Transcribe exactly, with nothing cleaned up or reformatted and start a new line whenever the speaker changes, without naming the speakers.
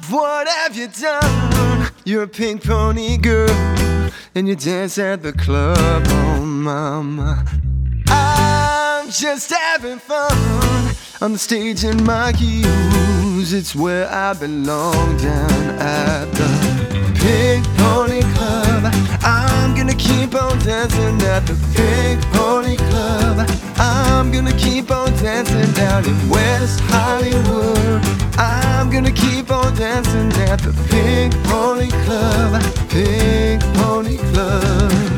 What have you done? You're a pink pony girl, and you dance at the club, oh mama. I'm just having fun on the stage in my heels. It's where I belong, down at the Pink Pony Club. I'm gonna keep on dancing at the Pink Pony Club. I'm gonna keep on dancing down in West Hollywood. I'm gonna keep on dancing at the Pink Pony Club. Pink Pony Club.